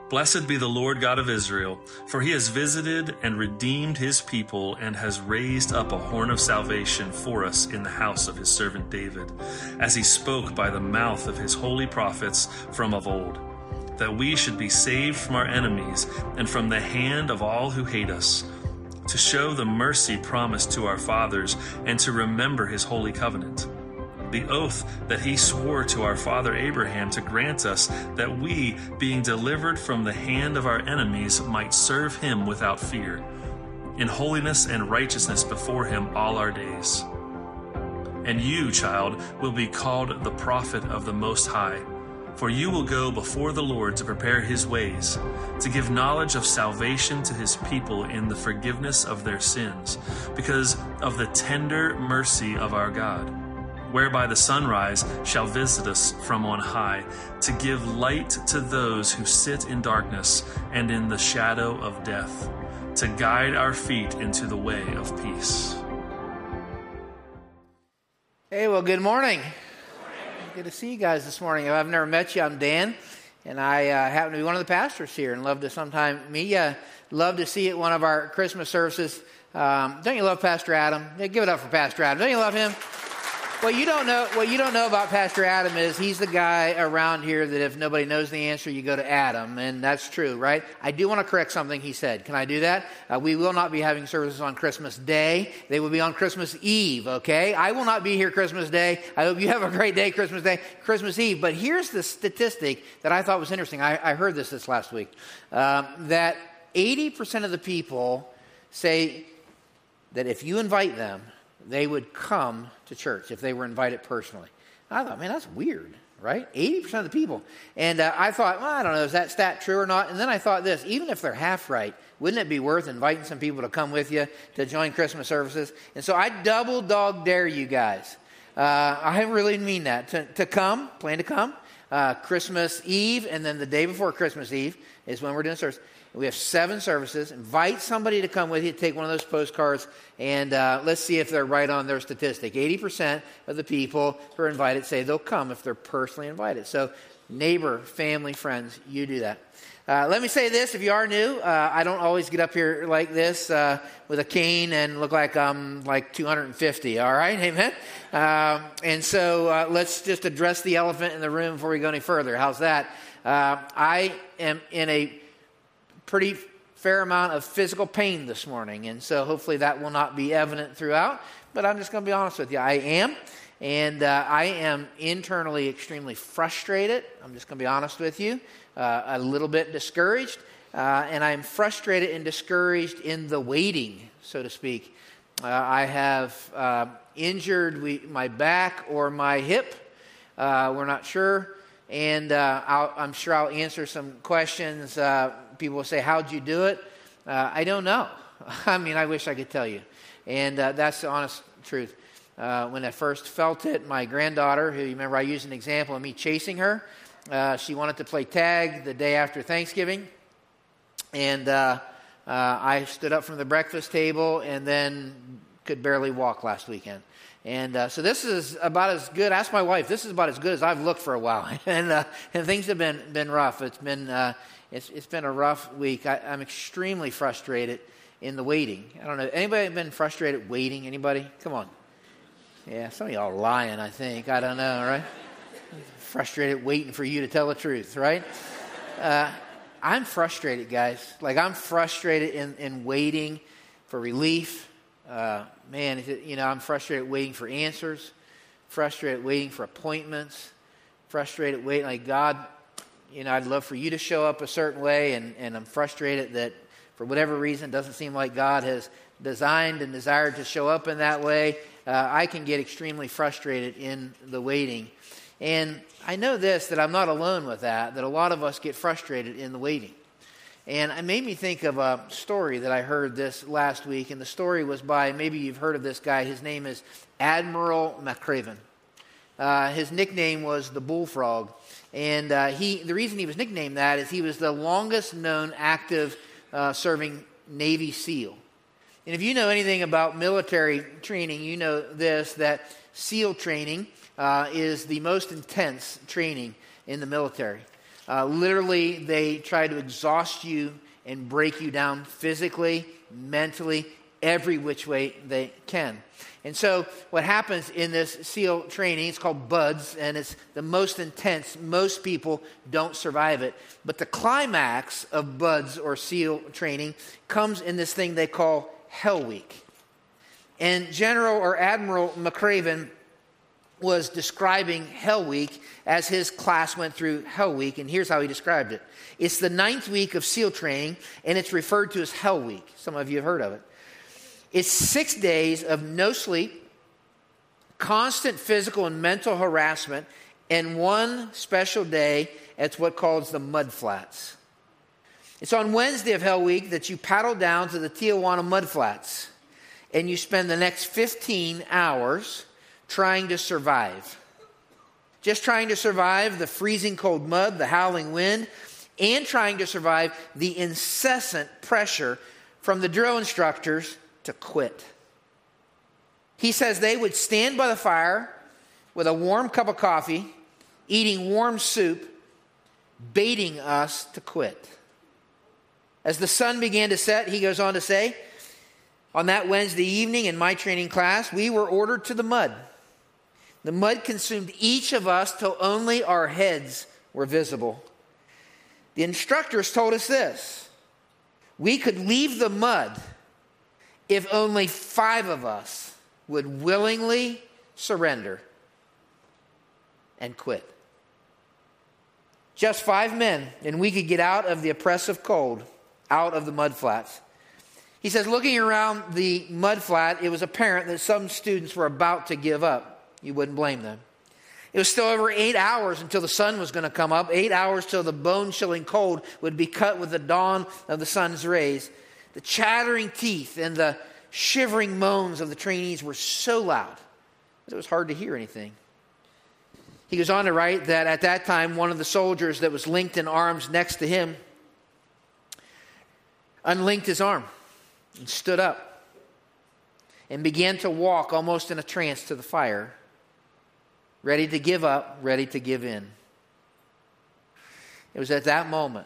Blessed be the Lord God of Israel, for he has visited and redeemed his people and has raised up a horn of salvation for us in the house of his servant David, as he spoke by the mouth of his holy prophets from of old, that we should be saved from our enemies and from the hand of all who hate us, to show the mercy promised to our fathers and to remember his holy covenant, the oath that he swore to our father Abraham to grant us that we, being delivered from the hand of our enemies, might serve him without fear, in holiness and righteousness before him all our days. And you, child, will be called the prophet of the Most High, for you will go before the Lord to prepare his ways, to give knowledge of salvation to his people in the forgiveness of their sins, because of the tender mercy of our God, whereby the sunrise shall visit us from on high, to give light to those who sit in darkness and in the shadow of death, to guide our feet into the way of peace. Hey, well, good morning. Good to see you guys this morning. If I've never met you, I'm Dan, and I happen to be one of the pastors here and love to sometime meet you. Love to see you at one of our Christmas services. Don't you love Pastor Adam? Yeah, give it up for Pastor Adam. Don't you love him? What you don't know about Pastor Adam is he's the guy around here that if nobody knows the answer, you go to Adam, and that's true, right? I do want to correct something he said. Can I do that? We will not be having services on Christmas Day. They will be on Christmas Eve, okay? I will not be here Christmas Day. I hope you have a great day Christmas Day, Christmas Eve. But here's the statistic that I thought was interesting. I heard this last week, that 80% of the people say that if you invite them, they would come to church if they were invited personally. I thought, man, that's weird, right? 80% of the people. And I thought, well, I don't know, is that stat true or not? And then I thought this, even if they're half right, wouldn't it be worth inviting some people to come with you to join Christmas services? And so I double dog dare you guys. I really mean that. To come, plan to come. Christmas Eve, and then the day before Christmas Eve is when we're doing service. We have 7 services. Invite somebody to come with you, take one of those postcards, and let's see if they're right on their statistic. 80% of the people who are invited say they'll come if they're personally invited. So neighbor, family, friends, you do that. Let me say this, if you are new, I don't always get up here like this with a cane and look like I'm like 250, all right? Amen? And so let's just address the elephant in the room before we go any further. How's that? I am in a pretty fair amount of physical pain this morning, and so hopefully that will not be evident throughout, but I'm just going to be honest with you. I am, and I am internally extremely frustrated. I'm just going to be honest with you, a little bit discouraged, and I'm frustrated and discouraged in the waiting, so to speak. I have injured my back or my hip. We're not sure, and I'm sure I'll answer some questions. People will say, how'd you do it? I don't know. I mean, I wish I could tell you. And that's the honest truth. When I first felt it, my granddaughter, who you remember I used an example of me chasing her, she wanted to play tag the day after Thanksgiving. And I stood up from the breakfast table and then could barely walk last weekend. And so this is about as good. Ask my wife. This is about as good as I've looked for a while, and things have been rough. It's been a rough week. I'm extremely frustrated in the waiting. I don't know. Anybody been frustrated waiting? Anybody? Come on. Yeah, some of y'all are lying. I think. I don't know. Right? Frustrated waiting for you to tell the truth. Right? I'm frustrated, guys. Like I'm frustrated in waiting for relief. I'm frustrated waiting for answers, frustrated waiting for appointments, frustrated waiting, like God, I'd love for you to show up a certain way, and I'm frustrated that for whatever reason, it doesn't seem like God has designed and desired to show up in that way. I can get extremely frustrated in the waiting. And I know this, that I'm not alone with that a lot of us get frustrated in the waiting. And it made me think of a story that I heard this last week, and the story was by, maybe you've heard of this guy, his name is Admiral McCraven. His nickname was the Bullfrog, and the reason he was nicknamed that is he was the longest known active serving Navy SEAL. And if you know anything about military training, you know this, that SEAL training is the most intense training in the military. Literally, they try to exhaust you and break you down physically, mentally, every which way they can. And so what happens in this SEAL training, it's called BUDS, and it's the most intense. Most people don't survive it. But the climax of BUDS or SEAL training comes in this thing they call Hell Week. And General or Admiral McRaven was describing Hell Week as his class went through Hell Week, and here's how he described it. It's the 9th week of SEAL training, and it's referred to as Hell Week. Some of you have heard of it. It's 6 days of no sleep, constant physical and mental harassment, and one special day at what's called the Mud Flats. It's on Wednesday of Hell Week that you paddle down to the Tijuana Mud Flats, and you spend the next 15 hours trying to survive. Just trying to survive the freezing cold mud, the howling wind, and trying to survive the incessant pressure from the drill instructors to quit. He says they would stand by the fire with a warm cup of coffee, eating warm soup, baiting us to quit. As the sun began to set, he goes on to say, on that Wednesday evening in my training class, we were ordered to the mud. The mud consumed each of us till only our heads were visible. The instructors told us this: we could leave the mud if only 5 of us would willingly surrender and quit. Just 5 men, and we could get out of the oppressive cold, out of the mud flats. He says, looking around the mud flat, it was apparent that some students were about to give up. You wouldn't blame them. It was still over 8 hours until the sun was going to come up, 8 hours till the bone-chilling cold would be cut with the dawn of the sun's rays. The chattering teeth and the shivering moans of the trainees were so loud that it was hard to hear anything. He goes on to write that at that time, one of the soldiers that was linked in arms next to him unlinked his arm and stood up and began to walk almost in a trance to the fire, ready to give up, ready to give in. It was at that moment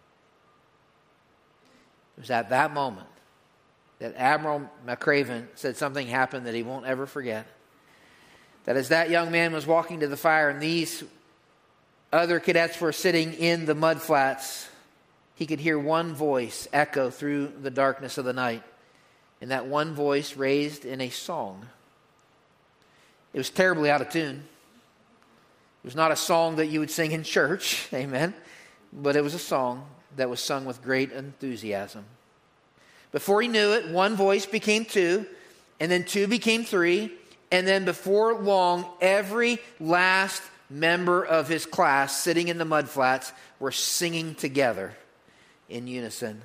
that Admiral McRaven said something happened that he won't ever forget. That as that young man was walking to the fire and these other cadets were sitting in the mud flats, he could hear one voice echo through the darkness of the night. And that one voice raised in a song. It was terribly out of tune. It was not a song that you would sing in church, amen, but it was a song that was sung with great enthusiasm. Before he knew it, one voice became 2, and then 2 became 3, and then before long, every last member of his class sitting in the mud flats were singing together in unison.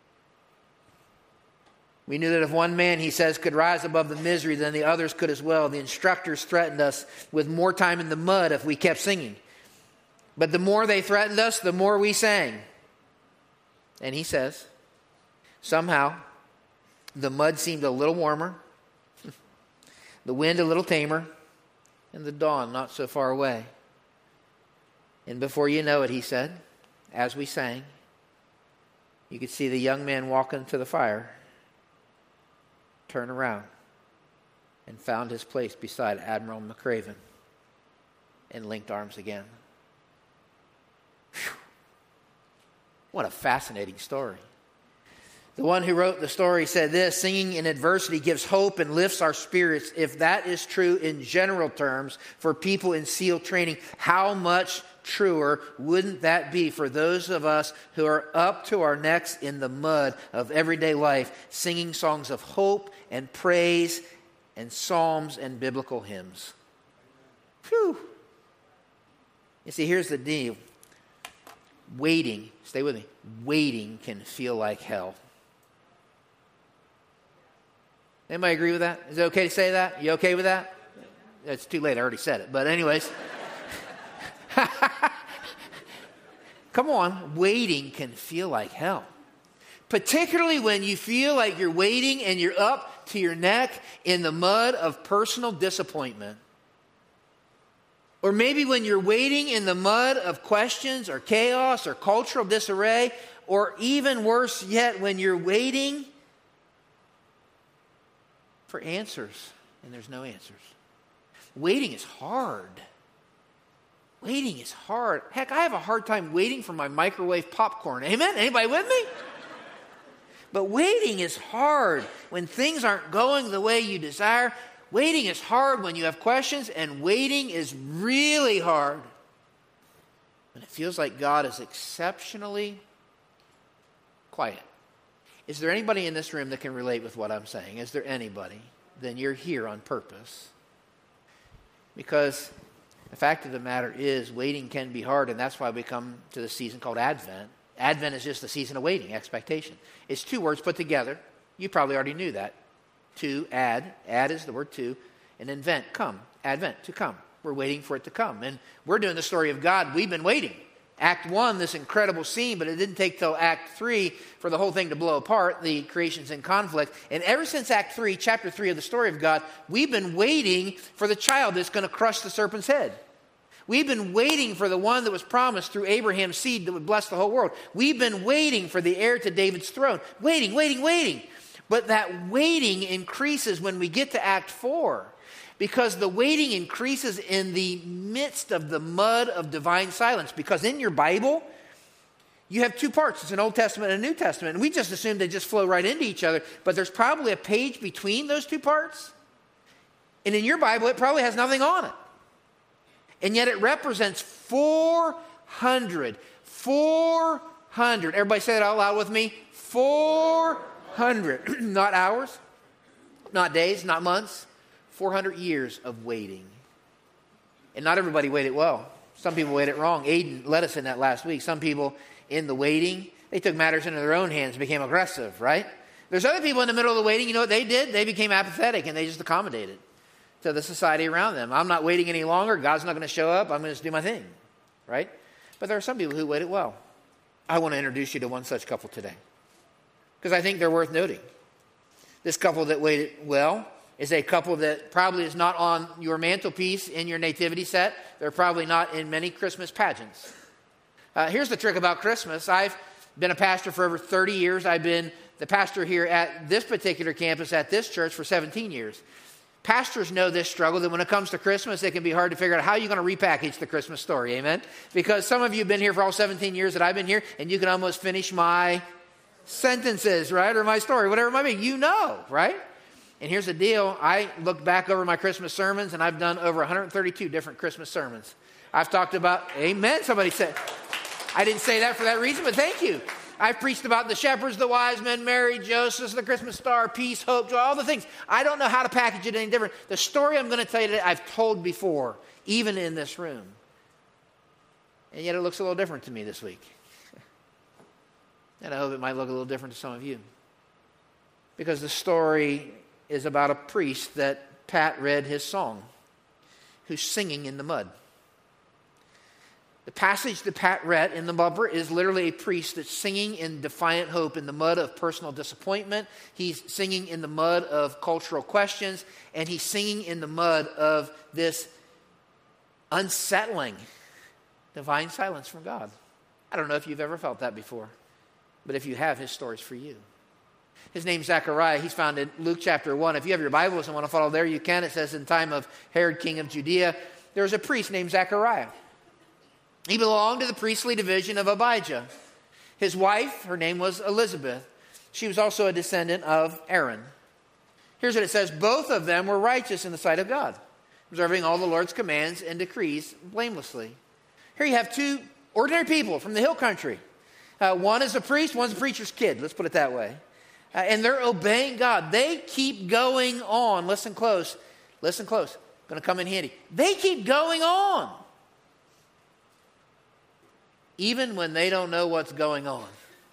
We knew that if one man, he says, could rise above the misery, then the others could as well. The instructors threatened us with more time in the mud if we kept singing. But the more they threatened us, the more we sang. And he says, somehow, the mud seemed a little warmer, the wind a little tamer, and the dawn not so far away. And before you know it, he said, as we sang, you could see the young man walking to the fire, turn around, and found his place beside Admiral McRaven and linked arms again. Whew. What a fascinating story. The one who wrote the story said this: singing in adversity gives hope and lifts our spirits. If that is true in general terms for people in SEAL training, how much truer wouldn't that be for those of us who are up to our necks in the mud of everyday life, singing songs of hope and praise and psalms and biblical hymns? Phew. You see, here's the deal. Waiting, stay with me, waiting can feel like hell. Anybody agree with that? Is it okay to say that? You okay with that? It's too late, I already said it. But anyways. Come on, waiting can feel like hell. Particularly when you feel like you're waiting and you're up to your neck in the mud of personal disappointment. Or maybe when you're wading in the mud of questions or chaos or cultural disarray, or even worse yet, when you're waiting for answers and there's no answers. Waiting is hard. Waiting is hard. Heck, I have a hard time waiting for my microwave popcorn. Amen? Anybody with me? But waiting is hard when things aren't going the way you desire. Waiting is hard when you have questions, and waiting is really hard when it feels like God is exceptionally quiet. Is there anybody in this room that can relate with what I'm saying? Is there anybody? Then you're here on purpose. Because the fact of the matter is, waiting can be hard, and that's why we come to the season called Advent. Advent is just the season of waiting, expectation. It's two words put together. You probably already knew that. To, add is the word to, and invent, come, Advent, to come. We're waiting for it to come. And we're doing the story of God. We've been waiting. Act 1, this incredible scene, but it didn't take till Act 3 for the whole thing to blow apart. The creation's in conflict. And ever since Act 3, chapter 3 of the story of God, we've been waiting for the child that's going to crush the serpent's head. We've been waiting for the one that was promised through Abraham's seed that would bless the whole world. We've been waiting for the heir to David's throne. Waiting. But that waiting increases when we get to Act 4, because the waiting increases in the midst of the mud of divine silence. Because in your Bible, you have two parts. It's an Old Testament and a New Testament. And we just assume they just flow right into each other. But there's probably a page between those two parts. And in your Bible, it probably has nothing on it. And yet it represents 400. Everybody say that out loud with me. 400. Not hours, not days, not months. 400 years of waiting. And not everybody waited well. Some people waited wrong. Aiden led us in that last week. Some people in the waiting, they took matters into their own hands and became aggressive, right? There's other people in the middle of the waiting, you know what they did? They became apathetic and they just accommodated to the society around them. I'm not waiting any longer. God's not going to show up. I'm going to just do my thing, right? But there are some people who waited well. I want to introduce you to one such couple today because I think they're worth noting. This couple that waited well is a couple that probably is not on your mantelpiece in your nativity set. They're probably not in many Christmas pageants. Here's the trick about Christmas. I've been a pastor for over 30 years. I've been the pastor here at this particular campus at this church for 17 years. Pastors know this struggle, that when it comes to Christmas, it can be hard to figure out how you're going to repackage the Christmas story, amen? Because some of you have been here for all 17 years that I've been here, and you can almost finish my sentences, right? Or my story, whatever it might be. You know, right? And here's the deal. I look back over my Christmas sermons, and I've done over 132 different Christmas sermons. I've talked about, amen, somebody said. I didn't say that for that reason, but thank you. I've preached about the shepherds, the wise men, Mary, Joseph, the Christmas star, peace, hope, joy, all the things. I don't know how to package it any different. The story I'm going to tell you today, I've told before, even in this room. And yet it looks a little different to me this week. And I hope it might look a little different to some of you. Because the story is about a priest that Pat read his song, who's singing in the mud. The passage that Pat read in the bumper is literally a priest that's singing in defiant hope in the mud of personal disappointment. He's singing in the mud of cultural questions, and he's singing in the mud of this unsettling divine silence from God. I don't know if you've ever felt that before, but if you have, his story's for you. His name's Zechariah. He's found in Luke chapter 1. If you have your Bibles and want to follow there, you can. It says, in time of Herod, king of Judea, there was a priest named Zechariah. He belonged to the priestly division of Abijah. His wife, her name was Elizabeth. She was also a descendant of Aaron. Here's what it says. Both of them were righteous in the sight of God, observing all the Lord's commands and decrees blamelessly. Here you have two ordinary people from the hill country. One is a priest, one's a preacher's kid. Let's put it that way. And they're obeying God. They keep going on. Listen close. Listen close. Going to come in handy. They keep going on. Even when they don't know what's going on.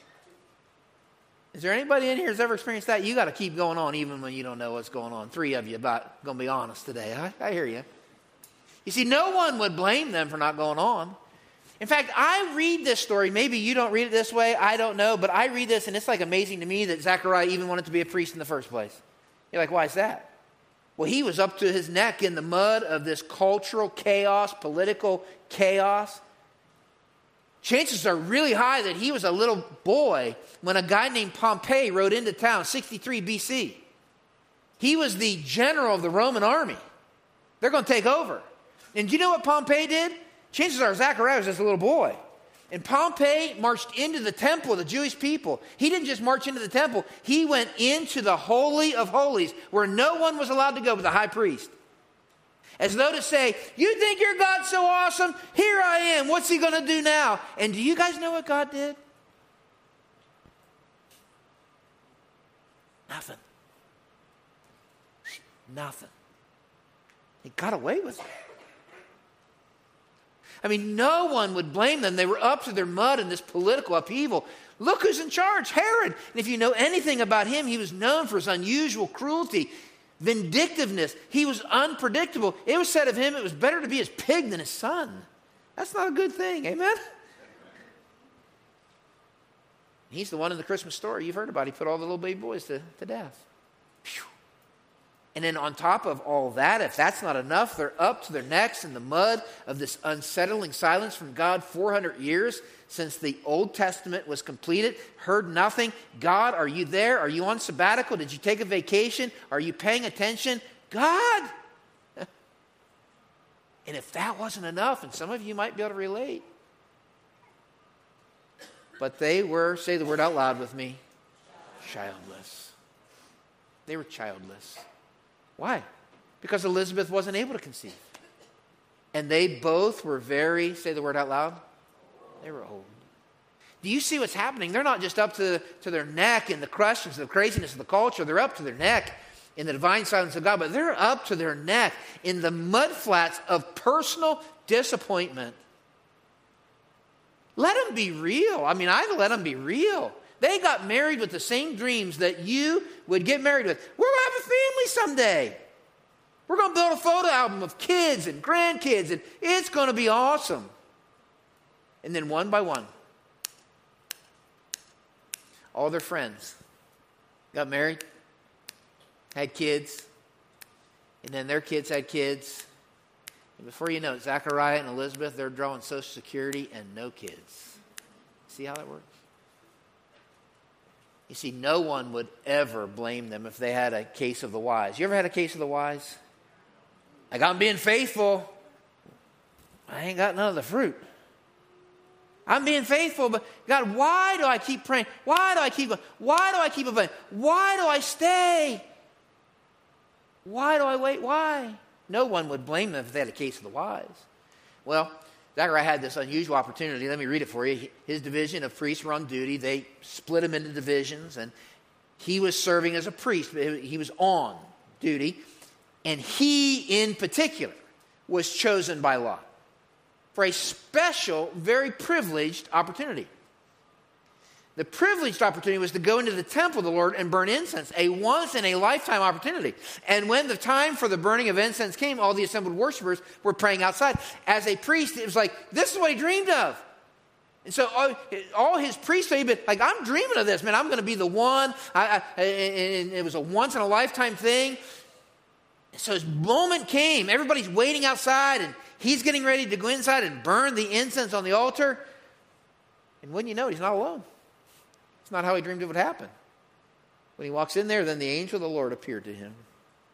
Is there anybody in here who's ever experienced that? You got to keep going on even when you don't know what's going on. 3 of you about going to be honest today. I hear you. You see, no one would blame them for not going on. In fact, I read this story. Maybe you don't read it this way. I don't know. But I read this, and it's like amazing to me that Zechariah even wanted to be a priest in the first place. You're like, why is that? Well, he was up to his neck in the mud of this cultural chaos, political chaos. Chances are really high that he was a little boy when a guy named Pompey rode into town, 63 BC. He was the general of the Roman army. They're going to take over. And do you know what Pompey did? Chances are Zechariah was just a little boy. And Pompey marched into the temple of the Jewish people. He didn't just march into the temple. He went into the Holy of Holies, where no one was allowed to go but the high priest. As though to say, you think your God's so awesome? Here I am. What's he going to do now? And do you guys know what God did? Nothing. Nothing. He got away with it. I mean, no one would blame them. They were up to their mud in this political upheaval. Look who's in charge, Herod. And if you know anything about him, he was known for his unusual cruelty, vindictiveness. He was unpredictable. It was said of him, it was better to be his pig than his son. That's not a good thing, amen? He's the one in the Christmas story you've heard about. He put all the little baby boys to death. Phew. And then on top of all that, if that's not enough, they're up to their necks in the mud of this unsettling silence from God. 400 years since the Old Testament was completed, heard nothing. God, are you there? Are you on sabbatical? Did you take a vacation? Are you paying attention? God! And if that wasn't enough, and some of you might be able to relate, but they were, say the word out loud with me, childless. They were childless. Why? Because Elizabeth wasn't able to conceive. And they both were very, say the word out loud, they were old. Do you see what's happening? They're not just up to their neck in the questions, the craziness of the culture. They're up to their neck in the divine silence of God, but they're up to their neck in the mudflats of personal disappointment. Let them be real. I mean, I let them be real. They got married with the same dreams that you would get married with. We're going to have a family someday. We're going to build a photo album of kids and grandkids, and it's going to be awesome. And then one by one, all their friends got married, had kids, and then their kids had kids. And before you know it, Zechariah and Elizabeth, they're drawing Social Security and no kids. See how that works? You see, no one would ever blame them if they had a case of the wise. You ever had a case of the wise? Like, I'm being faithful. I ain't got none of the fruit. I'm being faithful, but God, why do I keep praying? Why do I keep going? Why do I keep obeying? Why do I stay? Why do I wait? Why? No one would blame them if they had a case of the wise. Well, Zechariah had this unusual opportunity. Let me read it for you. His division of priests were on duty. They split him into divisions, and he was serving as a priest. He was on duty, and he, in particular, was chosen by Lot for a special, very privileged opportunity. The privileged opportunity was to go into the temple of the Lord and burn incense, a once-in-a-lifetime opportunity. And when the time for the burning of incense came, all the assembled worshipers were praying outside. As a priest, it was like, this is what he dreamed of. And so all his priesthood, but like, I'm dreaming of this, man. I'm going to be the one. And it was a once-in-a-lifetime thing. So his moment came. Everybody's waiting outside, and he's getting ready to go inside and burn the incense on the altar. And wouldn't you know, he's not alone. It's not how he dreamed it would happen. When he walks in there, then the angel of the Lord appeared to him.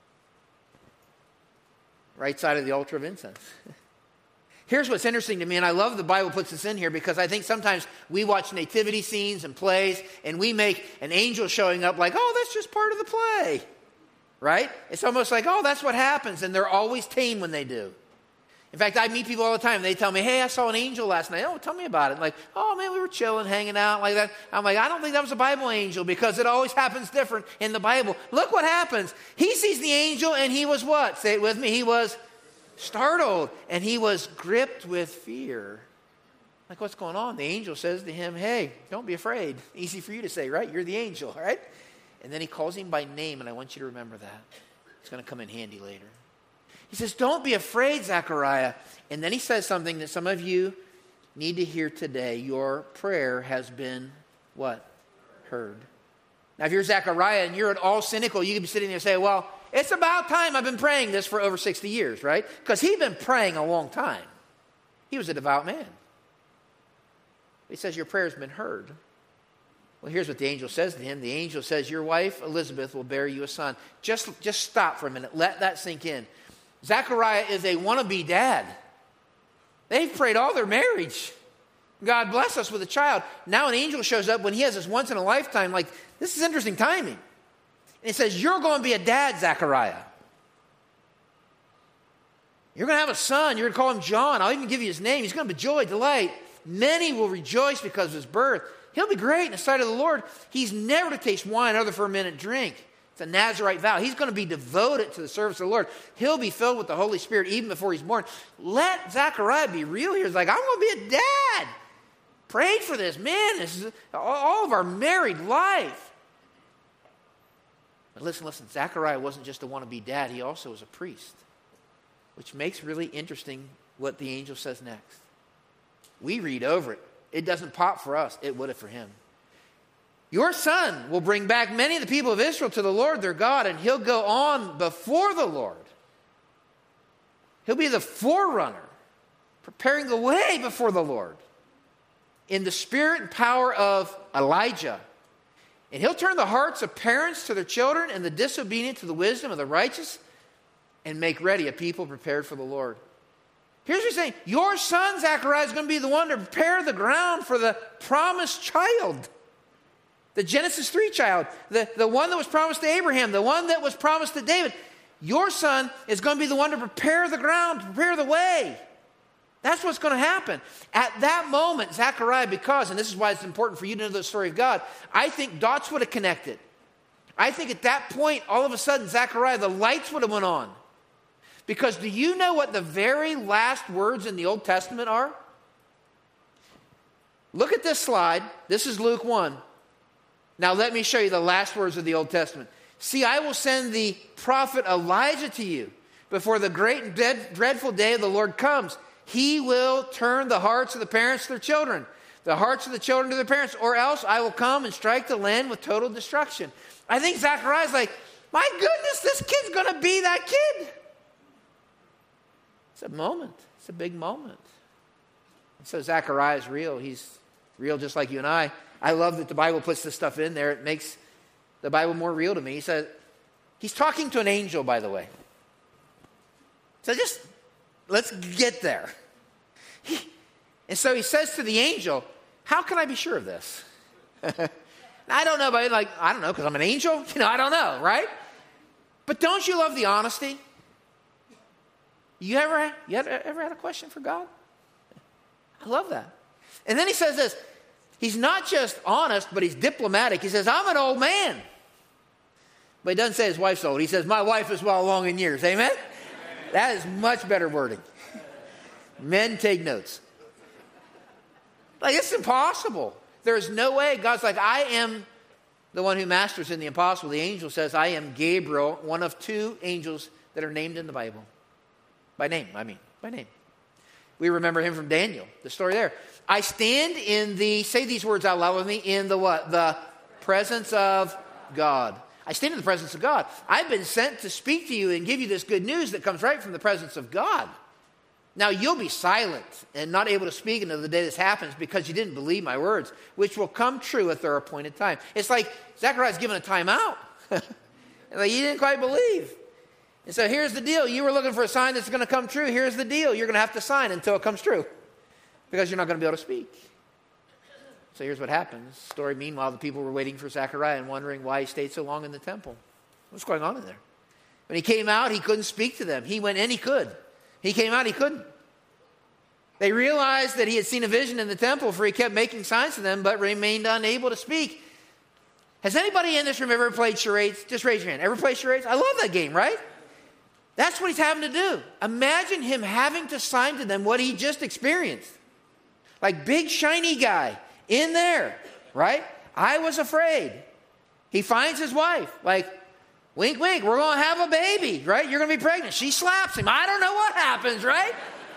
Right side of the altar of incense. Here's what's interesting to me, and I love the Bible puts this in here, because I think sometimes we watch nativity scenes and plays, and we make an angel showing up like, oh, that's just part of the play. Right? It's almost like, oh, that's what happens, and they're always tame when they do. In fact, I meet people all the time. They tell me, hey, I saw an angel last night. Oh, tell me about it. Like, oh, man, we were chilling, hanging out like that. I'm like, I don't think that was a Bible angel, because it always happens different in the Bible. Look what happens. He sees the angel, and he was what? Say it with me. He was startled, and he was gripped with fear. Like, what's going on? The angel says to him, hey, don't be afraid. Easy for you to say, right? You're the angel, right? And then he calls him by name, and I want you to remember that. It's going to come in handy later. He says, don't be afraid, Zechariah. And then he says something that some of you need to hear today. Your prayer has been what? Heard. Now, if you're Zechariah and you're at all cynical, you could be sitting there and say, well, it's about time. I've been praying this for over 60 years, right? Because he'd been praying a long time. He was a devout man. He says, your prayer's been heard. Well, here's what the angel says to him. The angel says, your wife, Elizabeth, will bear you a son. Just stop for a minute. Let that sink in. Zechariah is a wannabe dad. They've prayed all their marriage. God bless us with a child. Now an angel shows up when he has this once in a lifetime. Like, this is interesting timing. And he says, you're going to be a dad, Zechariah. You're going to have a son. You're going to call him John. I'll even give you his name. He's going to be joy, delight. Many will rejoice because of his birth. He'll be great in the sight of the Lord. He's never to taste wine other for a minute drink. It's a Nazirite vow. He's going to be devoted to the service of the Lord. He'll be filled with the Holy Spirit even before he's born. Let Zechariah be real here. He's like, I'm going to be a dad. Prayed for this. Man, this is all of our married life. But listen. Zechariah wasn't just a wannabe dad. He also was a priest. Which makes really interesting what the angel says next. We read over it. It doesn't pop for us. It would have for him. Your son will bring back many of the people of Israel to the Lord their God, and he'll go on before the Lord. He'll be the forerunner, preparing the way before the Lord in the spirit and power of Elijah. And he'll turn the hearts of parents to their children and the disobedient to the wisdom of the righteous and make ready a people prepared for the Lord. Here's what he's saying. Your son, Zechariah, is going to be the one to prepare the ground for the promised child. The Genesis 3 child. The one that was promised to Abraham. The one that was promised to David. Your son is going to be the one to prepare the ground, to prepare the way. That's what's going to happen. At that moment, Zechariah, because, and this is why it's important for you to know the story of God, I think dots would have connected. I think at that point, all of a sudden, Zechariah, the lights would have went on. Because do you know what the very last words in the Old Testament are? Look at this slide. This is Luke 1. Now let me show you the last words of the Old Testament. See, I will send the prophet Elijah to you before the great and dreadful day of the Lord comes. He will turn the hearts of the parents to their children, the hearts of the children to their parents, or else I will come and strike the land with total destruction. I think Zechariah's like, my goodness, this kid's going to be that kid. It's a moment. It's a big moment. And so Zechariah is real. He's real just like you and I. I love that the Bible puts this stuff in there. It makes the Bible more real to me. He said, he's talking to an angel, by the way. So just, let's get there. And so he says to the angel, how can I be sure of this? I don't know, but I don't know, because I'm an angel? I don't know, right? But don't you love the honesty? You ever had a question for God? I love that. And then he says this. He's not just honest, but he's diplomatic. He says, I'm an old man. But he doesn't say his wife's old. He says, my wife is well along in years. Amen? That is much better wording. Men, take notes. Like, it's impossible. There's no way. God's like, I am the one who masters in the impossible. The angel says, I am Gabriel, one of two angels that are named in the Bible. By name. We remember him from Daniel, the story there. I stand in the, say these words out loud with me, in the what? The presence of God. I stand in the presence of God. I've been sent to speak to you and give you this good news that comes right from the presence of God. Now you'll be silent and not able to speak until the day this happens because you didn't believe my words, which will come true at their appointed time. It's like Zechariah's given a timeout. Like, you didn't quite believe. And so here's the deal. You were looking for a sign that's going to come true. Here's the deal. You're going to have to sign until it comes true because you're not going to be able to speak. So here's what happens. Story, meanwhile, the people were waiting for Zechariah and wondering why he stayed so long in the temple. What's going on in there? When he came out, he couldn't speak to them. He went in, he could. He came out, he couldn't. They realized that he had seen a vision in the temple, for he kept making signs to them, but remained unable to speak. Has anybody in this room ever played charades? Just raise your hand. Ever played charades? I love that game, right? That's what he's having to do. Imagine him having to sign to them what he just experienced. Like, big shiny guy in there, right? I was afraid. He finds his wife, like, wink, wink, we're going to have a baby, right? You're going to be pregnant. She slaps him. I don't know what happens, right?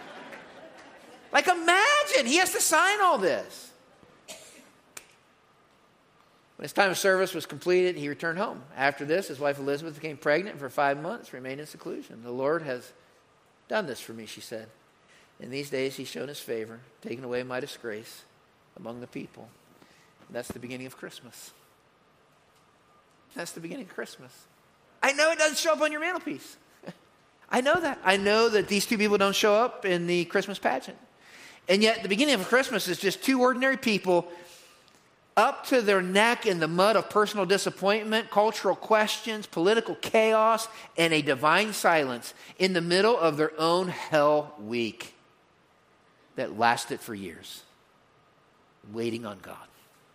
Like, imagine he has to sign all this. When his time of service was completed, he returned home. After this, his wife Elizabeth became pregnant and for 5 months, remained in seclusion. The Lord has done this for me, she said. In these days, he's shown his favor, taken away my disgrace among the people. And that's the beginning of Christmas. That's the beginning of Christmas. I know it doesn't show up on your mantelpiece. I know that. I know that these two people don't show up in the Christmas pageant. And yet, the beginning of Christmas is just two ordinary people up to their neck in the mud of personal disappointment, cultural questions, political chaos, and a divine silence in the middle of their own hell week that lasted for years, waiting on God.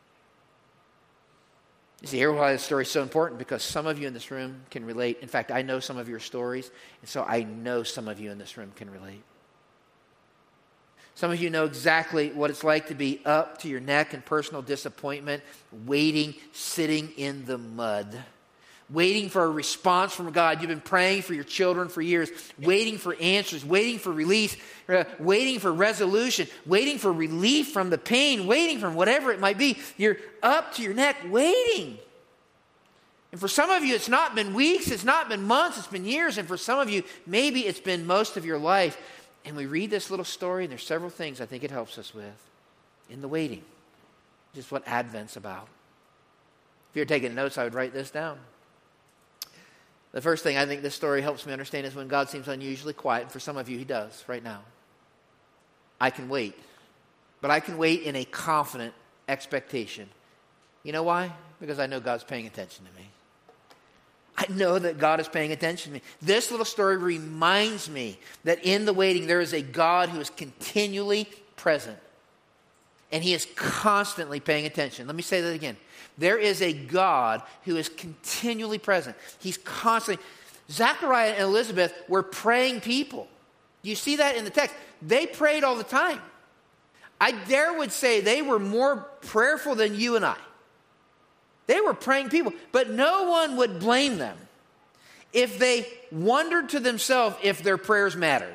You see, here's why this story is so important, because some of you in this room can relate. In fact, I know some of your stories, and so I know some of you in this room can relate. Some of you know exactly what it's like to be up to your neck in personal disappointment, waiting, sitting in the mud, waiting for a response from God. You've been praying for your children for years, waiting for answers, waiting for release, waiting for resolution, waiting for relief from the pain, waiting from whatever it might be. You're up to your neck waiting. And for some of you, it's not been weeks, it's not been months, it's been years. And for some of you, maybe it's been most of your life. And we read this little story, and there's several things I think it helps us with in the waiting. Just what Advent's about. If you're taking notes, I would write this down. The first thing I think this story helps me understand is when God seems unusually quiet. And for some of you, he does right now. I can wait. But I can wait in a confident expectation. You know why? Because I know God's paying attention to me. I know that God is paying attention to me. This little story reminds me that in the waiting, there is a God who is continually present. And he is constantly paying attention. Let me say that again. There is a God who is continually present. He's constantly. Zachariah and Elizabeth were praying people. You see that in the text. They prayed all the time. I dare would say they were more prayerful than you and I. They were praying people, but no one would blame them if they wondered to themselves if their prayers mattered.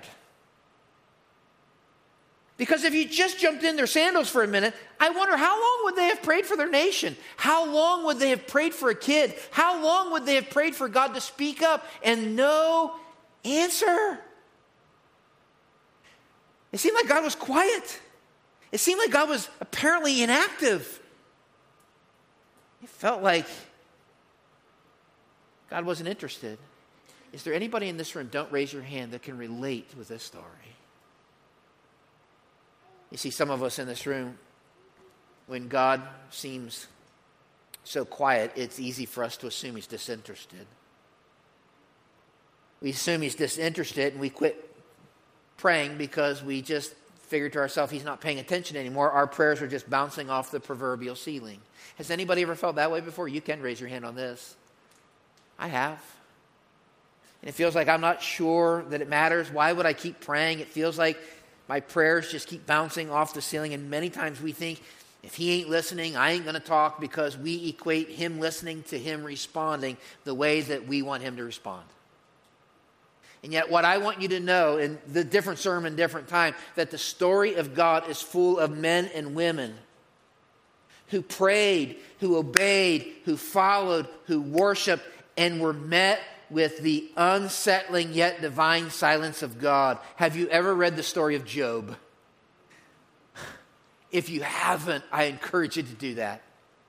Because if you just jumped in their sandals for a minute, I wonder how long would they have prayed for their nation? How long would they have prayed for a kid? How long would they have prayed for God to speak up and no answer? It seemed like God was quiet. It seemed like God was apparently inactive. It felt like God wasn't interested. Is there anybody in this room, don't raise your hand, that can relate with this story? You see, some of us in this room, when God seems so quiet, it's easy for us to assume he's disinterested. We assume he's disinterested and we quit praying because we just figure to ourselves he's not paying attention anymore. Our prayers are just bouncing off the proverbial ceiling. Has anybody ever felt that way before? You can raise your hand on this. I have. And it feels like I'm not sure that it matters. Why would I keep praying? It feels like my prayers just keep bouncing off the ceiling. And many times we think, if he ain't listening, I ain't going to talk, because we equate him listening to him responding the way that we want him to respond. And yet what I want you to know, in the different sermon, different time, that the story of God is full of men and women who prayed, who obeyed, who followed, who worshiped, and were met with the unsettling yet divine silence of God. Have you ever read the story of Job? If you haven't, I encourage you to do that.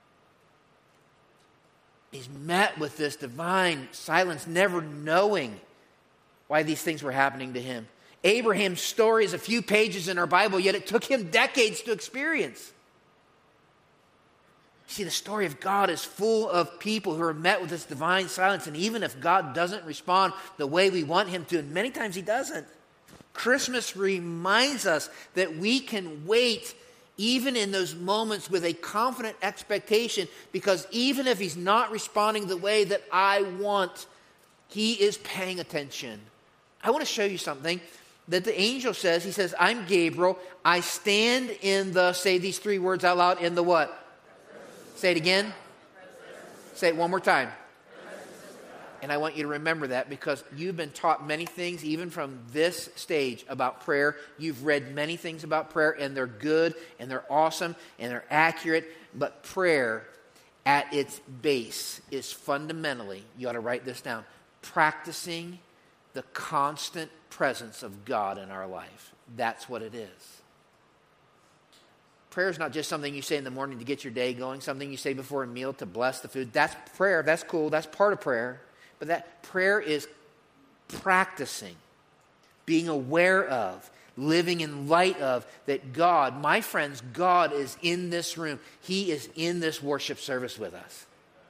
He's met with this divine silence, never knowing why these things were happening to him. Abraham's story is a few pages in our Bible, yet it took him decades to experience. See, the story of God is full of people who are met with this divine silence. And even if God doesn't respond the way we want him to, and many times he doesn't, Christmas reminds us that we can wait even in those moments with a confident expectation, because even if he's not responding the way that I want, he is paying attention. I want to show you something that the angel says. He says, I'm Gabriel. I stand in the, say these three words out loud, in the what? Say it again. Say it one more time. And I want you to remember that, because you've been taught many things, even from this stage, about prayer. You've read many things about prayer, and they're good, and they're awesome, and they're accurate. But prayer at its base is fundamentally, you ought to write this down, practicing the constant presence of God in our life. That's what it is. Prayer is not just something you say in the morning to get your day going, something you say before a meal to bless the food. That's prayer. That's cool. That's part of prayer. But that prayer is practicing, being aware of, living in light of that God, my friends, God is in this room. He is in this worship service with us.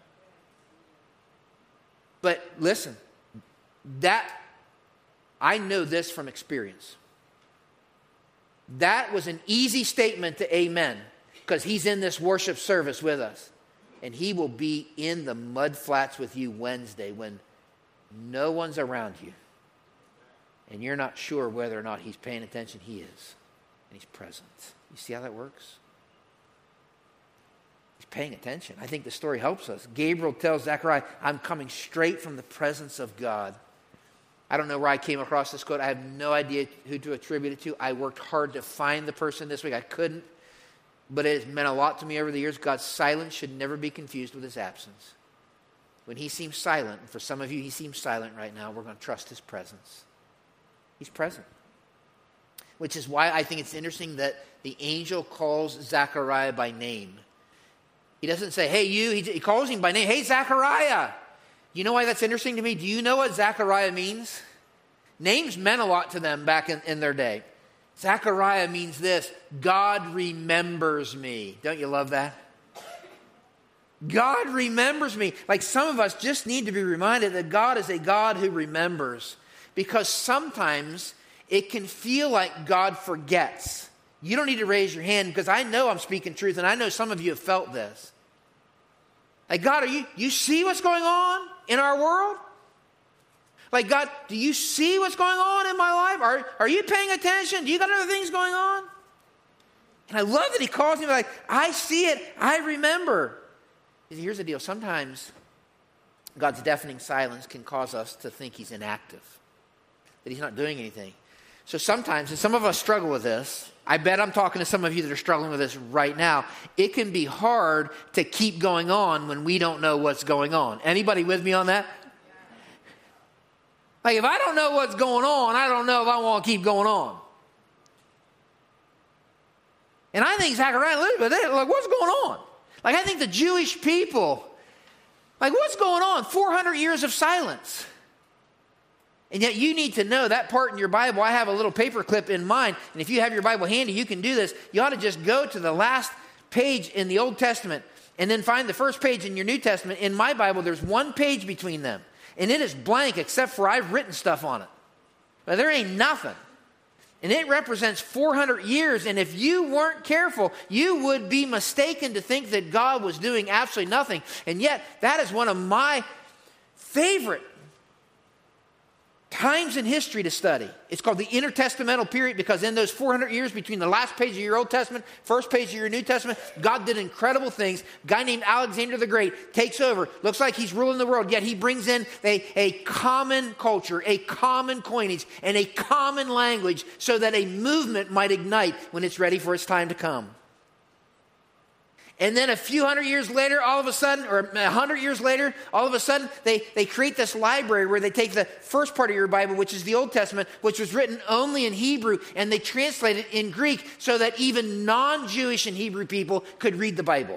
But listen, I know this from experience. That was an easy statement to amen, because he's in this worship service with us. And he will be in the mud flats with you Wednesday when no one's around you. And you're not sure whether or not he's paying attention. He is. And he's present. You see how that works? He's paying attention. I think the story helps us. Gabriel tells Zechariah, I'm coming straight from the presence of God. I don't know where I came across this quote. I have no idea who to attribute it to. I worked hard to find the person this week. I couldn't. But it has meant a lot to me over the years. God's silence should never be confused with his absence. When he seems silent, and for some of you he seems silent right now, we're going to trust his presence. He's present. Which is why I think it's interesting that the angel calls Zechariah by name. He doesn't say, hey, you. He calls him by name. Hey, Zechariah. You know why that's interesting to me? Do you know what Zechariah means? Names meant a lot to them back in their day. Zechariah means this: God remembers me. Don't you love that? God remembers me. Like, some of us just need to be reminded that God is a God who remembers. Because sometimes it can feel like God forgets. You don't need to raise your hand, because I know I'm speaking truth, and I know some of you have felt this. Like, God, you see what's going on in our world? Like, God, do you see what's going on in my life? Are you paying attention? Do you got other things going on? And I love that he calls me like, I see it, I remember. Here's the deal. Sometimes God's deafening silence can cause us to think he's inactive, that he's not doing anything. So sometimes, and some of us struggle with this, I bet I'm talking to some of you that are struggling with this right now, it can be hard to keep going on when we don't know what's going on. Anybody with me on that? Like, if I don't know what's going on, I don't know if I want to keep going on. And I think Zechariah and Elizabeth, like, what's going on? Like, I think the Jewish people, like, what's going on? 400 years of silence. And yet you need to know that part in your Bible. I have a little paper clip in mine, and if you have your Bible handy, you can do this. You ought to just go to the last page in the Old Testament and then find the first page in your New Testament. In my Bible, there's one page between them, and it is blank except for I've written stuff on it. But there ain't nothing. And it represents 400 years, and if you weren't careful, you would be mistaken to think that God was doing absolutely nothing. And yet, that is one of my favorite times in history to study. It's called the intertestamental period, because in those 400 years between the last page of your Old Testament, first page of your New Testament, God did incredible things. A guy named Alexander the Great takes over. Looks like he's ruling the world, yet he brings in a common culture, a common coinage, and a common language so that a movement might ignite when it's ready for its time to come. And then a few hundred years later, all of a sudden, or 100 years later, all of a sudden, they create this library where they take the first part of your Bible, which is the Old Testament, which was written only in Hebrew, and they translate it in Greek so that even non-Jewish and Hebrew people could read the Bible.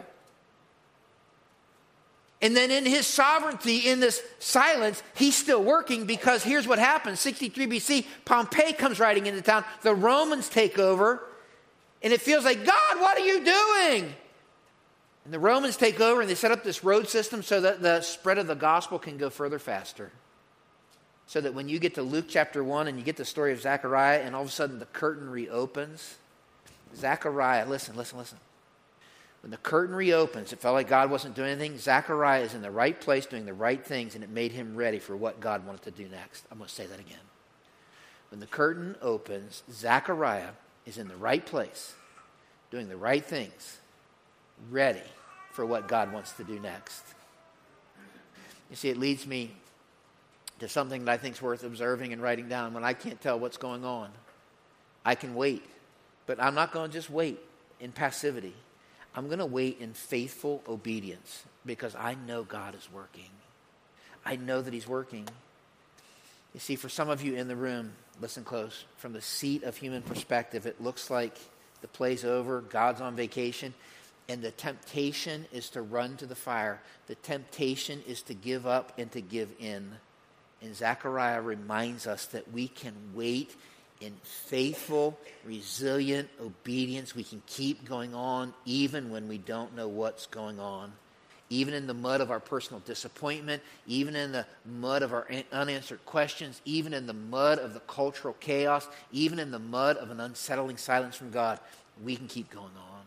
And then in his sovereignty, in this silence, he's still working, because here's what happens. 63 BC, Pompey comes riding into town. The Romans take over, and it feels like, God, what are you doing? And the Romans take over, and they set up this road system so that the spread of the gospel can go further faster. So that when you get to Luke chapter 1 and you get the story of Zechariah, and all of a sudden the curtain reopens. Zechariah, listen. When the curtain reopens, it felt like God wasn't doing anything. Zechariah is in the right place doing the right things, and it made him ready for what God wanted to do next. I'm going to say that again. When the curtain opens, Zechariah is in the right place doing the right things, ready for what God wants to do next. You see, it leads me to something that I think is worth observing and writing down. When I can't tell what's going on, I can wait. But I'm not going to just wait in passivity. I'm going to wait in faithful obedience because I know God is working. I know that he's working. You see, for some of you in the room, listen close, from the seat of human perspective, it looks like the play's over, God's on vacation, and the temptation is to run to the fire. The temptation is to give up and to give in. And Zechariah reminds us that we can wait in faithful, resilient obedience. We can keep going on even when we don't know what's going on. Even in the mud of our personal disappointment, even in the mud of our unanswered questions, even in the mud of the cultural chaos, even in the mud of an unsettling silence from God, we can keep going on.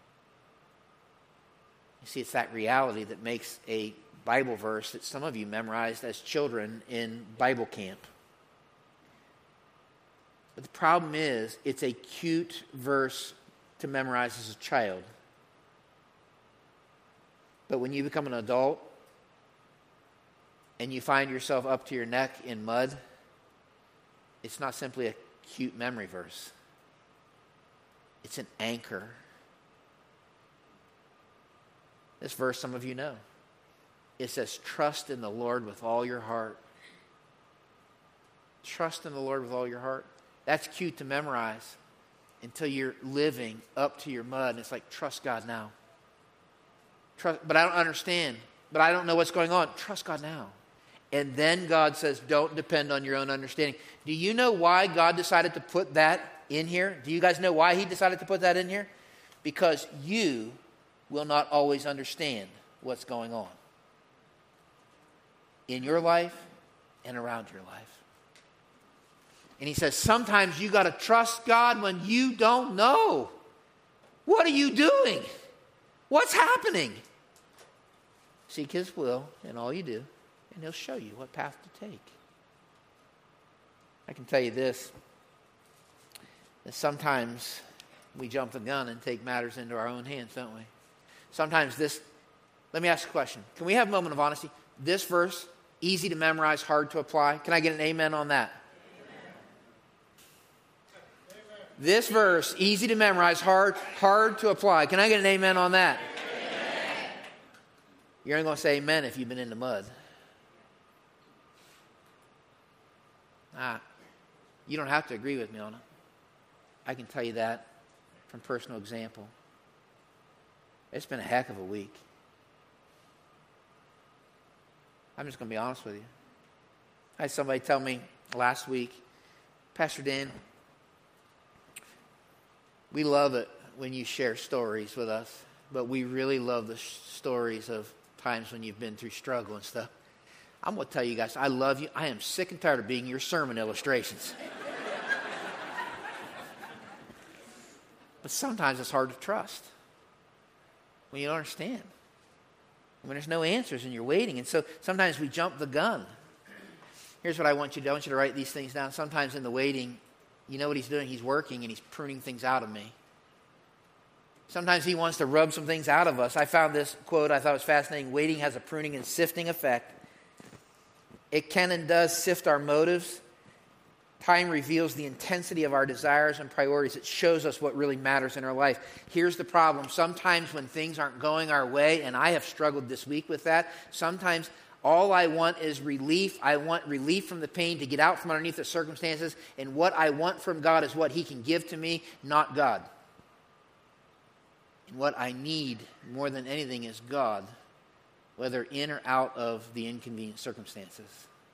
You see, it's that reality that makes a Bible verse that some of you memorized as children in Bible camp. But the problem is, it's a cute verse to memorize as a child. But when you become an adult and you find yourself up to your neck in mud, it's not simply a cute memory verse. It's an anchor. This verse, some of you know. It says, trust in the Lord with all your heart. Trust in the Lord with all your heart. That's cute to memorize until you're living up to your mud. And it's like, trust God now. But I don't understand. But I don't know what's going on. Trust God now. And then God says, don't depend on your own understanding. Do you know why God decided to put that in here? Do you guys know why he decided to put that in here? Because you will not always understand what's going on in your life and around your life. And he says, sometimes you got to trust God when you don't know. What are you doing? What's happening? Seek his will in all you do, and he'll show you what path to take. I can tell you this, that sometimes we jump the gun and take matters into our own hands, don't we? Sometimes let me ask a question. Can we have a moment of honesty? This verse, easy to memorize, hard to apply. Can I get an amen on that? This verse, easy to memorize, hard to apply. Can I get an amen on that? Amen. You're only going to say amen if you've been in the mud. You don't have to agree with me on it. I can tell you that from personal example. It's been a heck of a week. I'm just going to be honest with you. I had somebody tell me last week, Pastor Dan, we love it when you share stories with us, but we really love the stories of times when you've been through struggle and stuff. I'm going to tell you guys, I love you. I am sick and tired of being your sermon illustrations. But sometimes it's hard to trust when you don't understand, when there's no answers and you're waiting. And so sometimes we jump the gun. Here's what I want you to do. I want you to write these things down. Sometimes in the waiting, you know what he's doing? He's working and he's pruning things out of me. Sometimes he wants to rub some things out of us. I found this quote I thought was fascinating. Waiting has a pruning and sifting effect. It can and does sift our motives. Time reveals the intensity of our desires and priorities. It shows us what really matters in our life. Here's the problem. Sometimes when things aren't going our way, and I have struggled this week with that, sometimes all I want is relief. I want relief from the pain to get out from underneath the circumstances. And what I want from God is what he can give to me, not God. And what I need more than anything is God, whether in or out of the inconvenient circumstances.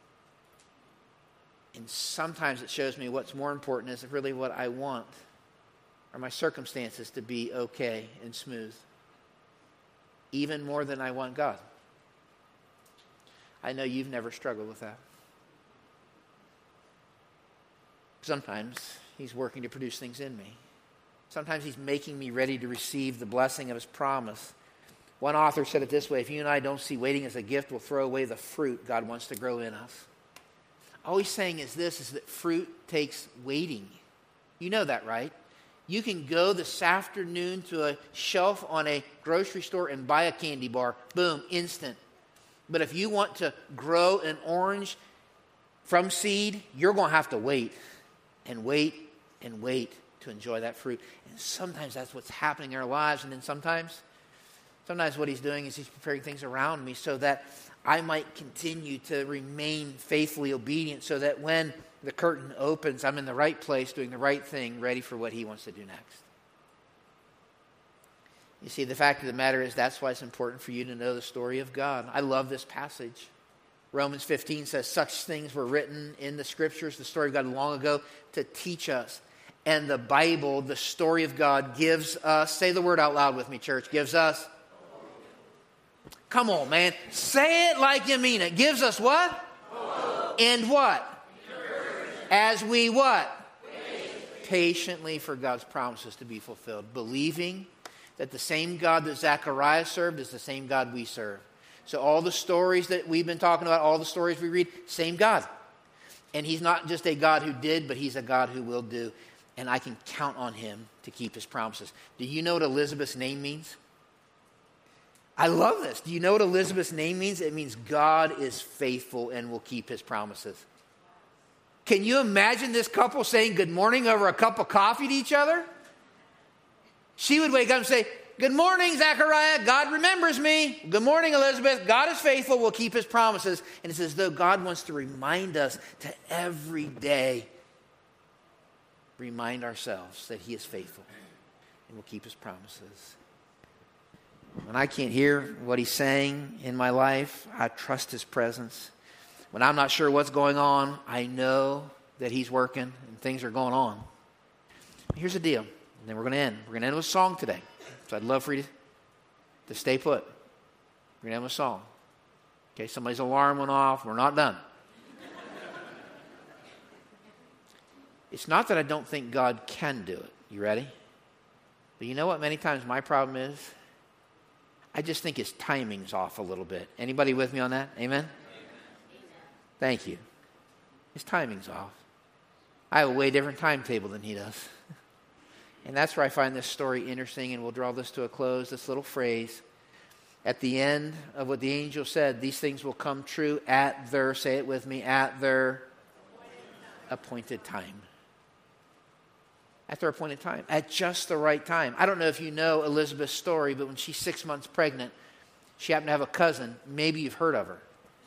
And sometimes it shows me what's more important is really what I want are my circumstances to be okay and smooth, even more than I want God. I know you've never struggled with that. Sometimes he's working to produce things in me. Sometimes he's making me ready to receive the blessing of his promise. One author said it this way: if you and I don't see waiting as a gift, we'll throw away the fruit God wants to grow in us. All he's saying is this, is that fruit takes waiting. You know that, right? You can go this afternoon to a shelf on a grocery store and buy a candy bar. Boom, instant. But if you want to grow an orange from seed, you're going to have to wait and wait and wait to enjoy that fruit. And sometimes that's what's happening in our lives. And then sometimes Sometimes what he's doing is he's preparing things around me so that I might continue to remain faithfully obedient, so that when the curtain opens, I'm in the right place, doing the right thing, ready for what he wants to do next. You see, the fact of the matter is that's why it's important for you to know the story of God. I love this passage. Romans 15 says, such things were written in the Scriptures, the story of God long ago, to teach us. And the Bible, the story of God, gives us, say the word out loud with me, church, gives us, come on, man, say it like you mean it. Gives us what? Hope. And what? As we what? Patiently for God's promises to be fulfilled. Believing that the same God that Zechariah served is the same God we serve. So all the stories that we've been talking about, all the stories we read, same God. And he's not just a God who did, but he's a God who will do. And I can count on him to keep his promises. Do you know what Elizabeth's name means? I love this. Do you know what Elizabeth's name means? It means God is faithful and will keep his promises. Can you imagine this couple saying good morning over a cup of coffee to each other? She would wake up and say, good morning, Zechariah. God remembers me. Good morning, Elizabeth. God is faithful, will keep his promises. And it's as though God wants to remind us to every day remind ourselves that he is faithful and will keep his promises. When I can't hear what he's saying in my life, I trust his presence. When I'm not sure what's going on, I know that he's working and things are going on. Here's the deal. And then we're going to end. We're going to end with a song today. So I'd love for you to stay put. We're going to end with a song. Okay, somebody's alarm went off. We're not done. It's not that I don't think God can do it. You ready? But you know what many times my problem is? I just think his timing's off a little bit. Anybody with me on that? Amen? Thank you. His timing's off. I have a way different timetable than he does. And that's where I find this story interesting, and we'll draw this to a close, this little phrase. At the end of what the angel said, these things will come true at their, say it with me, at their appointed time. At their appointed time. At just the right time. I don't know if you know Elizabeth's story, but when she's 6 months pregnant, she happened to have a cousin. Maybe you've heard of her.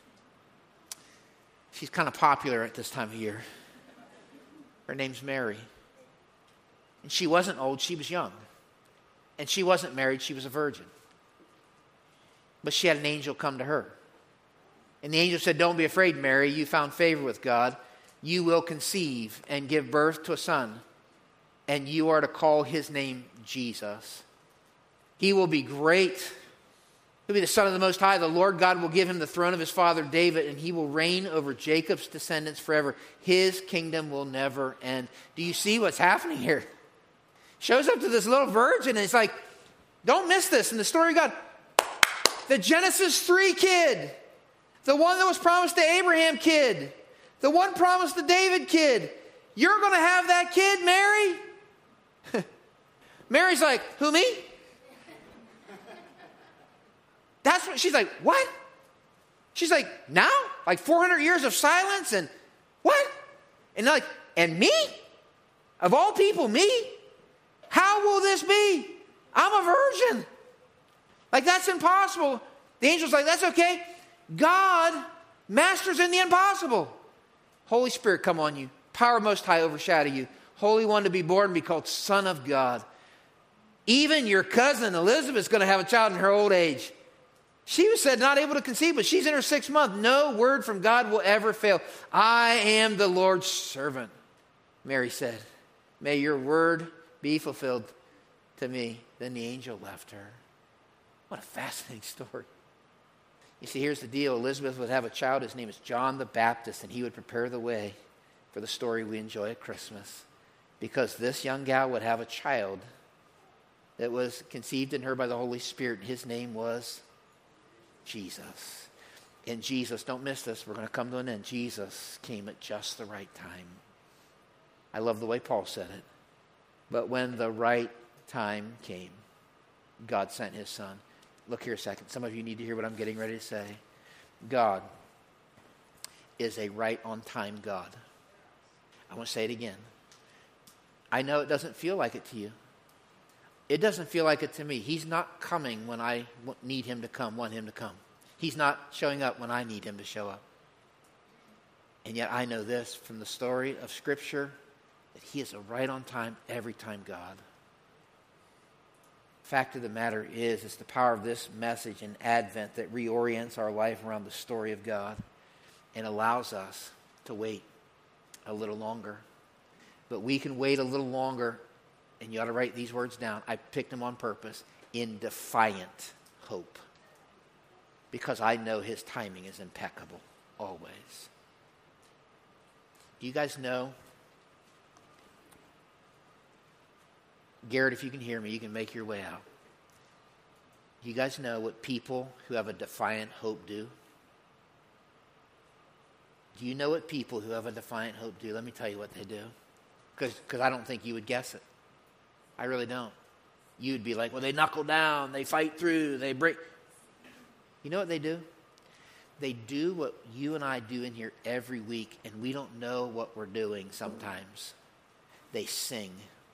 She's kind of popular at this time of year. Her name's Mary. And she wasn't old, she was young. And she wasn't married, she was a virgin. But she had an angel come to her. And the angel said, don't be afraid, Mary, you found favor with God. You will conceive and give birth to a son. And you are to call his name Jesus. He will be great. He'll be the Son of the Most High. The Lord God will give him the throne of his father David, and he will reign over Jacob's descendants forever. His kingdom will never end. Do you see what's happening here? Shows up to this little virgin, and it's like, don't miss this in the story of God. The Genesis 3 kid, the one that was promised to Abraham kid, the one promised to David kid. You're going to have that kid, Mary? Mary's like, who, me? That's what she's like, what? She's like, now? Like 400 years of silence and what? And they're like, and me? Of all people, me? How will this be? I'm a virgin. Like, that's impossible. The angel's like, that's okay. God masters in the impossible. Holy Spirit, come on you. Power Most High overshadow you. Holy One to be born and be called Son of God. Even your cousin Elizabeth's going to have a child in her old age. She was said not able to conceive, but she's in her 6th month. No word from God will ever fail. I am the Lord's servant, Mary said. May your word be fulfilled to me. Then the angel left her. What a fascinating story. You see, here's the deal. Elizabeth would have a child. His name is John the Baptist, and he would prepare the way for the story we enjoy at Christmas. Because this young gal would have a child that was conceived in her by the Holy Spirit. His name was Jesus. And Jesus, don't miss this, we're going to come to an end. Jesus came at just the right time. I love the way Paul said it. But when the right time came, God sent his son. Look here a second. Some of you need to hear what I'm getting ready to say. God is a right on time God. I want to say it again. I know it doesn't feel like it to you. It doesn't feel like it to me. He's not coming when I need him to come, want him to come. He's not showing up when I need him to show up. And yet I know this from the story of Scripture, that he is a right on time, every time God. Fact of the matter is, it's the power of this message in Advent that reorients our life around the story of God and allows us to wait a little longer. But we can wait a little longer, and you ought to write these words down. I picked them on purpose. In defiant hope. Because I know his timing is impeccable, always. Do you guys know? Garrett, if you can hear me, you can make your way out. You guys know what people who have a defiant hope do? Do you know what people who have a defiant hope do? Let me tell you what they do. Because I don't think you would guess it. I really don't. You'd be like, well, they knuckle down, they fight through, they break. You know what they do? They do what you and I do in here every week, and we don't know what we're doing sometimes. They sing.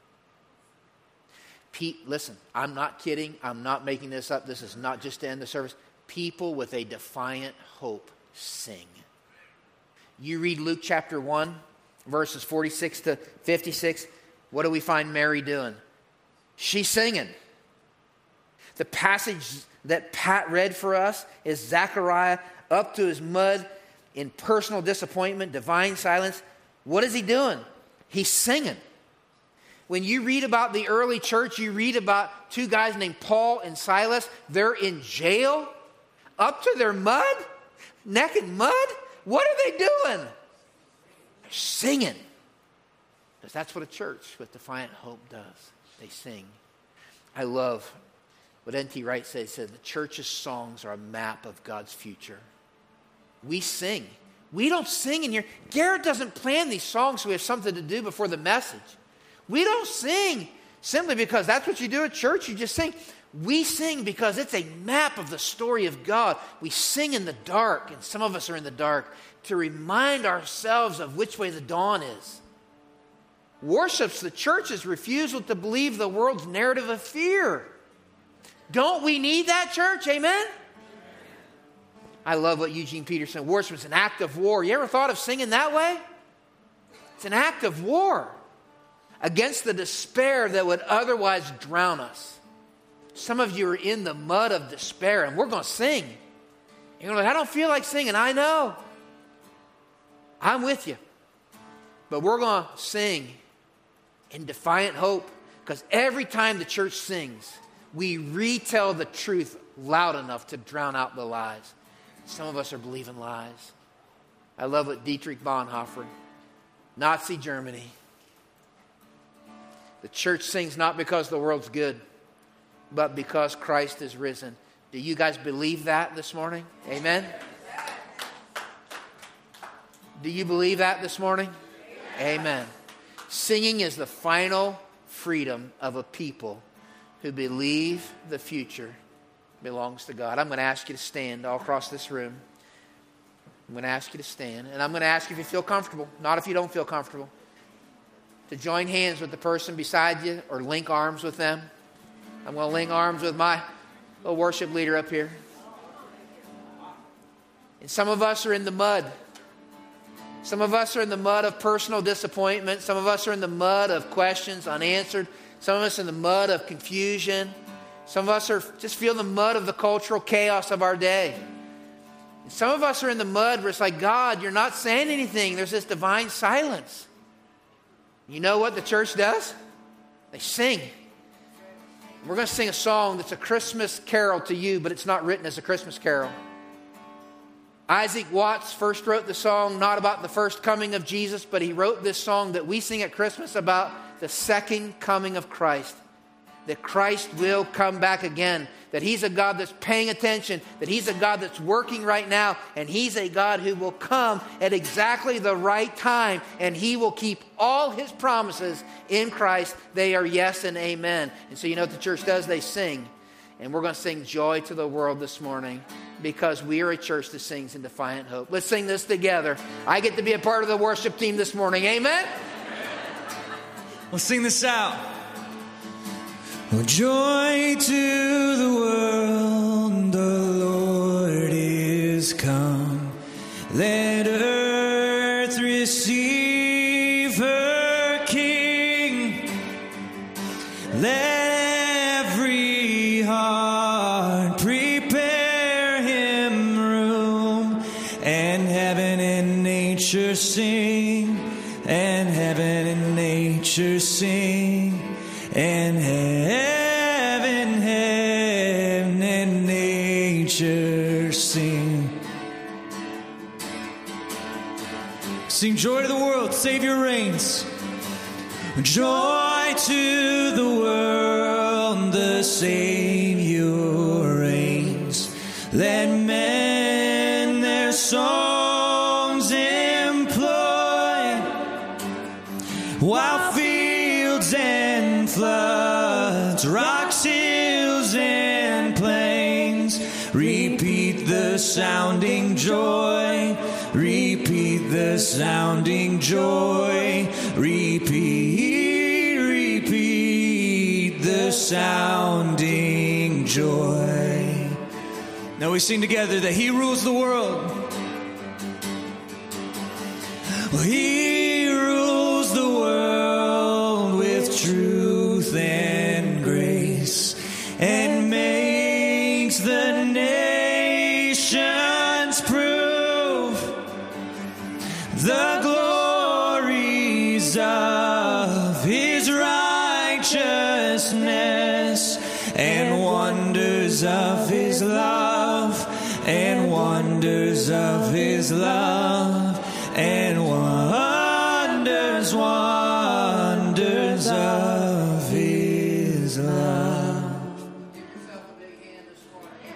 Listen, I'm not kidding. I'm not making this up. This is not just to end the service. People with a defiant hope sing. You read Luke chapter 1, verses 46 to 56. What do we find Mary doing? She's singing. The passage that Pat read for us is Zechariah up to his mud in personal disappointment, divine silence. What is he doing? He's singing. When you read about the early church, you read about two guys named Paul and Silas. They're in jail, up to their mud, neck in mud. What are they doing? They're singing. Because that's what a church with defiant hope does. They sing. I love what N.T. Wright said. He said, the church's songs are a map of God's future. We sing. We don't sing in here. Garrett doesn't plan these songs so we have something to do before the message. We don't sing simply because that's what you do at church. You just sing. We sing because it's a map of the story of God. We sing in the dark, and some of us are in the dark, to remind ourselves of which way the dawn is. Worship's the church's refusal to believe the world's narrative of fear. Don't we need that, church? Amen? I love what Eugene Peterson, worship's an act of war. You ever thought of singing that way? It's an act of war against the despair that would otherwise drown us. Some of you are in the mud of despair, and we're going to sing. You're like, I don't feel like singing. I know. I'm with you. But we're going to sing in defiant hope, because every time the church sings, we retell the truth loud enough to drown out the lies. Some of us are believing lies. I love what Dietrich Bonhoeffer, Nazi Germany. The church sings not because the world's good, but because Christ is risen. Do you guys believe that this morning? Amen? Do you believe that this morning? Amen. Singing is the final freedom of a people who believe the future belongs to God. I'm going to ask you to stand all across this room. I'm going to ask you to stand. And I'm going to ask you if you feel comfortable, not if you don't feel comfortable, to join hands with the person beside you or link arms with them. I'm going to link arms with my little worship leader up here. And some of us are in the mud. Some of us are in the mud of personal disappointment. Some of us are in the mud of questions unanswered. Some of us are in the mud of confusion. Some of us are just feel the mud of the cultural chaos of our day. And some of us are in the mud where it's like, God, you're not saying anything. There's this divine silence. You know what the church does? They sing. We're going to sing a song that's a Christmas carol to you, but it's not written as a Christmas carol. Isaac Watts first wrote the song not about the first coming of Jesus, but he wrote this song that we sing at Christmas about the second coming of Christ. That Christ will come back again. That he's a God that's paying attention. That he's a God that's working right now. And he's a God who will come at exactly the right time. And he will keep all his promises in Christ. They are yes and amen. And so you know what the church does? They sing. And we're going to sing Joy to the World this morning, because we are a church that sings in defiant hope. Let's sing this together. I get to be a part of the worship team this morning. Amen? Let's sing this out. Oh, joy to the world, the Lord is come. Let earth receive her King. Let every heart prepare him room. And heaven and nature sing. And heaven and nature sing. And heaven and nature sing. Sing joy to the world, Savior reigns. Joy to the world, the Savior reigns. Let men their songs employ, while fields and floods, rocks, hills, and plains repeat the sounding joy. Repeat the sounding joy. Repeat the sounding joy. Now we sing together that He rules the world. He rules the world with truth and grace, and makes the nations prove the glories of His righteousness, and wonders of His love, and wonders of His love, and wonders of His love. Give yourself a big hand this morning.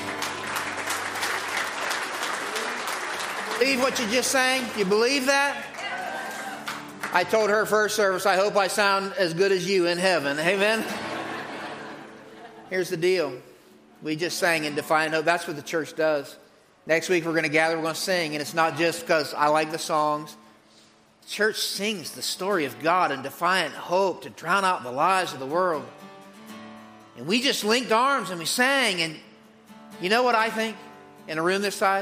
Believe what you just sang? You believe that? I told her first service, I hope I sound as good as you in heaven. Amen? Here's the deal. We just sang in Defiant Hope. That's what the church does. Next week we're going to gather, we're going to sing. And it's not just because I like the songs. The church sings the story of God in defiant hope to drown out the lies of the world. And we just linked arms and we sang. And you know what I think in a room this size?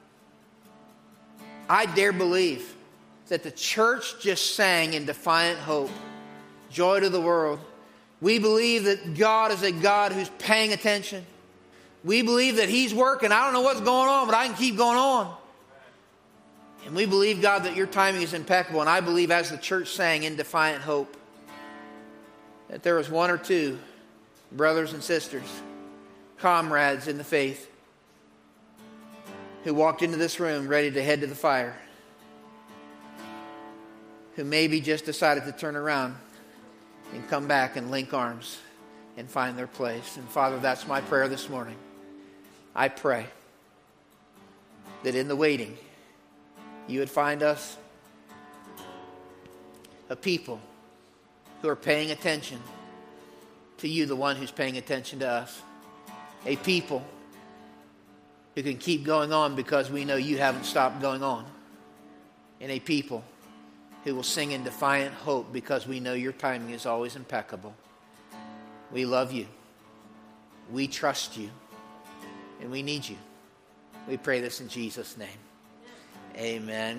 I dare believe that the church just sang in defiant hope. Joy to the world. We believe that God is a God who's paying attention. We believe that He's working. I don't know what's going on, but I can keep going on. And we believe, God, that your timing is impeccable. And I believe as the church sang in defiant hope, that there was one or two brothers and sisters, comrades in the faith, who walked into this room ready to head to the fire, who maybe just decided to turn around and come back and link arms and find their place. And Father, that's my prayer this morning. I pray that in the waiting, you would find us a people who are paying attention to you, the one who's paying attention to us. A people who can keep going on because we know you haven't stopped going on. And a people who will sing in defiant hope because we know your timing is always impeccable. We love you. We trust you. And we need you. We pray this in Jesus' name. Amen.